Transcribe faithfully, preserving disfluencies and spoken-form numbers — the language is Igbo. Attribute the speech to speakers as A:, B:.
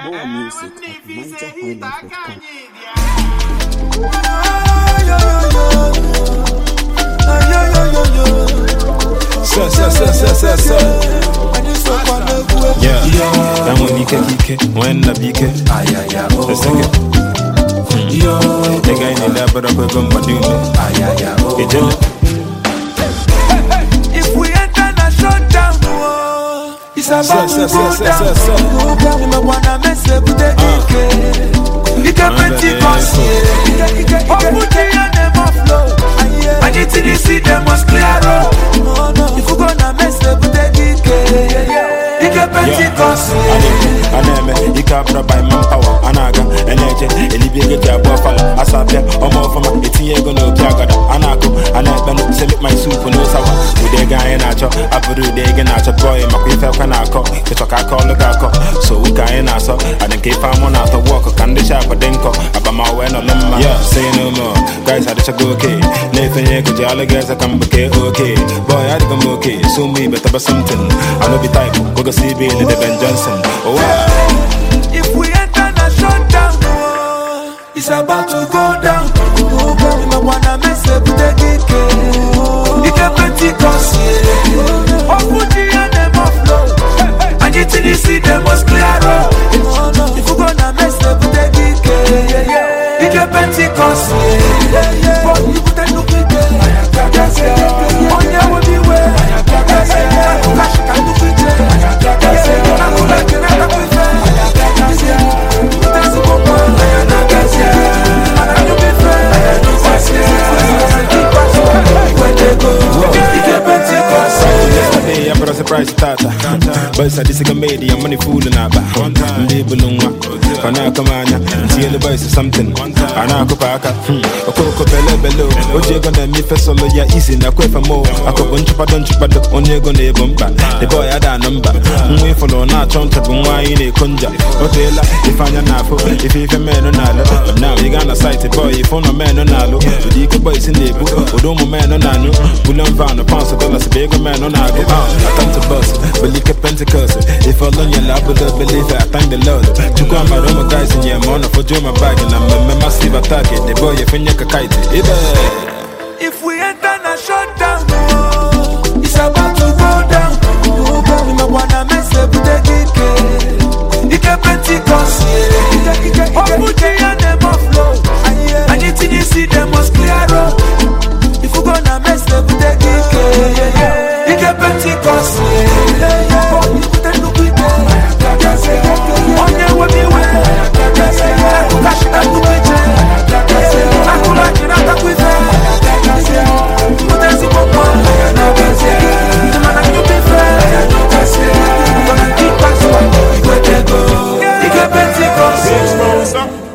A: More music at niger highlife dot com.
B: So, so, so, so, so, so. Yeah, that when you can kick it, when the beak it, let's take it. The guy in the but I'm going to do it.
C: If we enter the shutdown, it's about to go down. We don't wanna mess up with the E K. You can Pentecost, oh, put the name of flow. And you till you see them must clear up. If we gonna mess up with the E K, you can Pentecost.
B: I name you can't by manpower. Anaga, energy, and you get your buffalo. Asapia, or more from a eighteen year gonna Jagada. Anako, and I've been selling my soup and no sour. With the guy in Acho, I put the day in Acho boy, my quiff can I call. The talk I call the Gako. So we can in Aso, and then keep I'm on out of work. Can the shop a dinko? About when no lemma. Yeah, say no more. Guys, I just go okay. Nathan, you could all guys I come okay, okay. Boy, I come okay. Soon me better but something. I know be type, go go see Bill and the Ben Johnson. Oh, wow.
C: If we enter the shutdown, oh, it's about to go down. We don't wanna mess up with the E K. You can Pentecost, yeah. Oh, put the name of flow. And you till you see them must clear up. If we gonna mess up with the E K, you can Pentecost, yeah. But you put a look at them. Yes, yeah. On your way, beware. Yes, yeah. Cash can do it, yeah. Yes, yeah. I'm gonna get out of it. Yes, yeah. That's a good one. Yes, yeah. I'm gonna be fair. Yes, yeah. Keep us when they go. You can Pentecost.
B: Yesterday, I brought a surprise tata. But it's a disc made, I'm money fooling out. Pana kamanya, see the boys is something. Ana kopaka, a coco bello bello. Oje gonna me for solo ya easy na kwe for more. A couple bunch of don't you but only gonna bumper. The boy had a number. We follow na chonta bumwa in a kunja. Hotela, if I'm not for if you man on alo. But now you gonna sight a boy if on a man on alo. The deacon boys in the book, Odomo man on anu. Bullion found a pound of dollars, a big man on alo. I come to bust, believe a Pentecost. If I learn your love, believe I thank the Lord. To come out. My guys in your money for doing my bag and I'm a massive attack. The boy, you think you can kite it.
C: If we enter the shutdown, oh, it's about to go down. We don't wanna mess up with the E K. You can Pentecost, yeah. Oh, put the name of flow. And you till you see them must clear up. If we gonna mess up with the E K, you can Pentecost, yeah. Oh, you put a look with them. Yes, yeah. On your way, beware. Yes, yeah. Cash can do it, yeah. Yes, yeah. I could like it, I could with them. Yes, yeah. But there's a woman. Yes, yeah. The man I can be fair. Yes, yeah. I'm gonna keep us one. Where they go. You can Pentecost.